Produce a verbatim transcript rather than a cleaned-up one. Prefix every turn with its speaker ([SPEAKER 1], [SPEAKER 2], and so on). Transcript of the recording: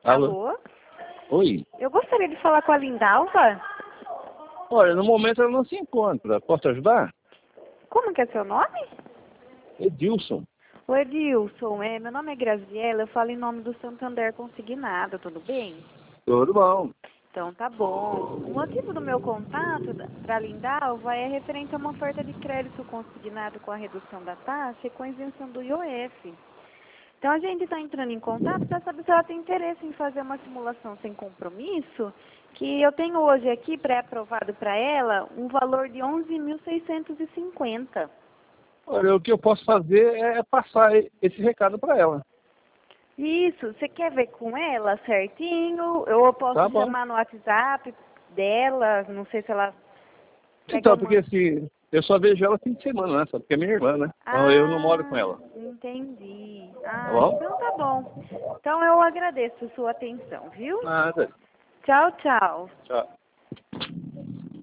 [SPEAKER 1] Alô?
[SPEAKER 2] Alô?
[SPEAKER 1] Oi.
[SPEAKER 2] Eu gostaria de falar com a Lindalva.
[SPEAKER 1] Olha, no momento ela não se encontra. Posso te ajudar?
[SPEAKER 2] Como que é seu nome?
[SPEAKER 1] Edilson.
[SPEAKER 2] O Edilson, é, meu nome é Graziela, eu falo em nome do Santander Consignado, tudo bem?
[SPEAKER 1] Tudo bom.
[SPEAKER 2] Então tá bom. O motivo do meu contato para a Lindalva é referente a uma oferta de crédito consignado com a redução da taxa e com a isenção do I O F. Então a gente está entrando em contato para saber se ela tem interesse em fazer uma simulação sem compromisso, que eu tenho hoje aqui pré-aprovado para ela um valor de onze mil seiscentos e cinquenta.
[SPEAKER 1] Olha, o que eu posso fazer é passar esse recado para ela.
[SPEAKER 2] Isso, você quer ver com ela certinho? Eu posso
[SPEAKER 1] Tá bom.
[SPEAKER 2] chamar no WhatsApp dela, não sei se ela quer que
[SPEAKER 1] Então,
[SPEAKER 2] eu
[SPEAKER 1] porque
[SPEAKER 2] mande.
[SPEAKER 1] assim, eu só vejo ela fim de semana, né? Só porque é minha irmã, né? Então eu não moro com
[SPEAKER 2] Ah,
[SPEAKER 1] ela.
[SPEAKER 2] entendi.
[SPEAKER 1] Tá
[SPEAKER 2] Ah,
[SPEAKER 1] bom?
[SPEAKER 2] então tá bom. Então eu agradeço a sua atenção, viu?
[SPEAKER 1] Nada.
[SPEAKER 2] Tchau, tchau.
[SPEAKER 1] Tchau.